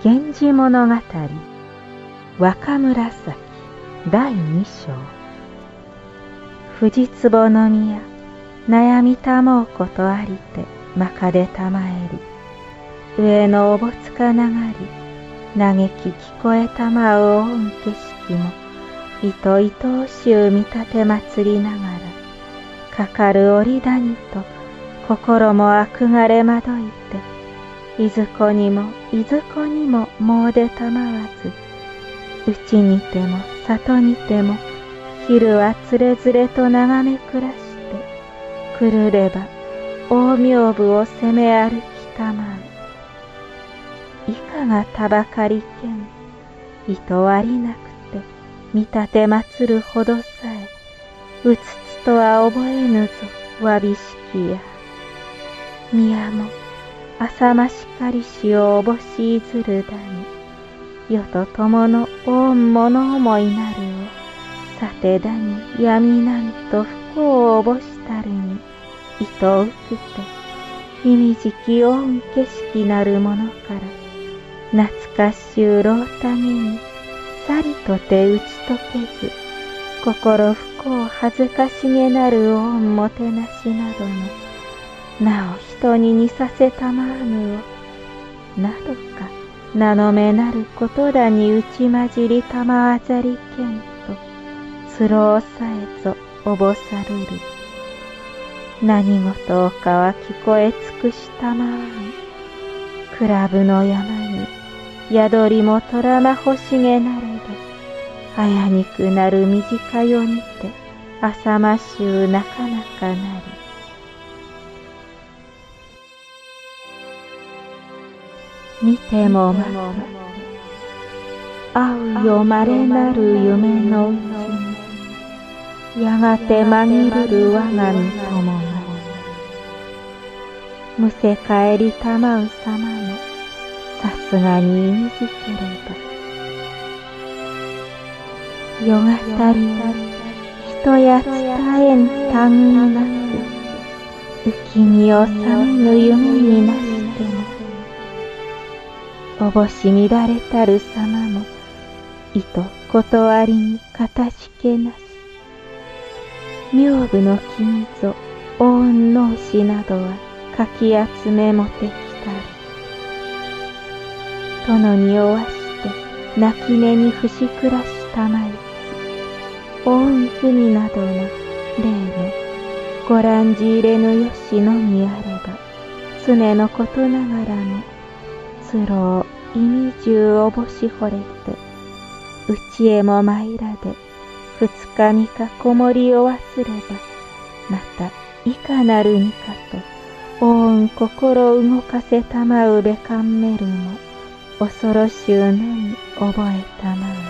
源氏物語若紫第2章。藤壺の宮悩みたもうことありてまかでたまえり、上のおぼつかながり嘆き聞こえたまうおん景色もいといとおしゅう見立て祭りながら、かかる折谷と心もあくがれまどいて、いずこにもいずこにももうでたまわず、うちにても里にても昼はつれづれと眺め暮らして、くるれば大名部を攻め歩きたまう。いかがたばかりけん、いとわりなくて見立て祭るほどさえ、うつつとは覚えぬぞわびしきや。宮も浅ましかりしをおぼしいずるだに、世と友の御物思いなるを、さてだに闇なんと不幸をおぼしたるに、いとうくて、ひみじき御景色なるものから、懐かしゅうろうたげに、さりとて打ち解けず、心不幸恥ずかしげなる御もてなしなどの、なお人に似させたまわぬを、などか名のめなることだに打ちまじりたまわざりけんと、つろうさえぞおぼさるる。何事かは聞こえ尽くしたまわん。クラブの山に宿りも虎まほしげなれど、あやにくなる短夜にて浅ましゅうなかなかなり。見てもまた会うよまれなる夢のうちに、やがて紛るる我が身友がむせ返りたまうさまもさすがにいみじければ、夜がたり人や伝えんたぐなく、浮き見を覚めぬ夢になしても、おぼし乱れたるさまもいと断りにかたじけなし。名部の金蔵大雲能士などはかき集めもてきたる。殿におわして泣き寝に伏し暮らしたまいつ、大雲国などの例のご覧じ入れぬよしのみあれば、常のことながらもつろう意味中おぼし惚れて、うちへも参らで二日三日こもりを忘れば、またいかなるにかと大雲心動かせたまうべかんめるも、恐ろしゅうのに覚えたまう。